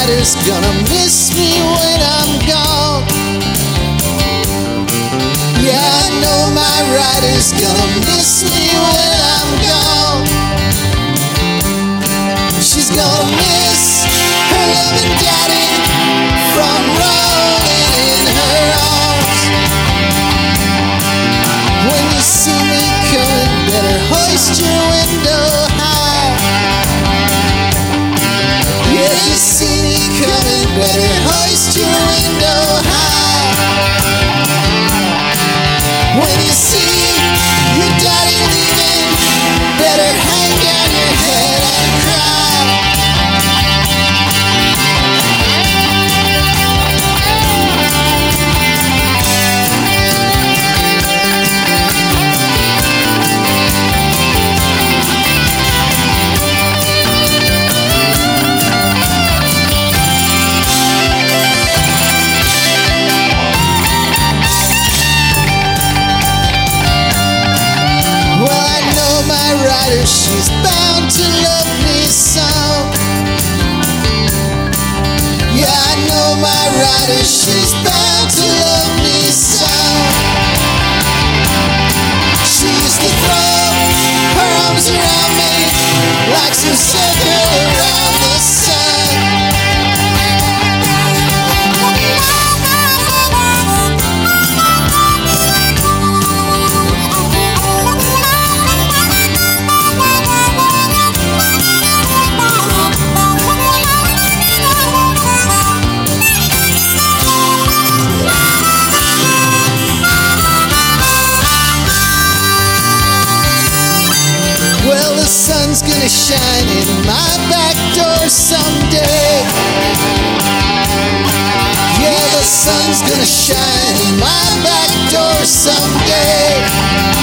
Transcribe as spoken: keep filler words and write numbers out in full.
rider's gonna miss me when I'm gone. Yeah, I know my rider's gonna miss me when I'm gone. She's gonna miss her loving daddy from rolling in her arms. When you see me coming, better hoist your window high. Yeah, you see me coming, better hoist your window high. When you see your daddy leaving, better hang down your head and cry. She's bound to love me some. Yeah, I know my rider, she's bound to love me some. She used to throw her arms around me like some circle around the sun. Well, the sun's gonna shine in my back door someday. Yeah, the sun's gonna shine in my back door someday.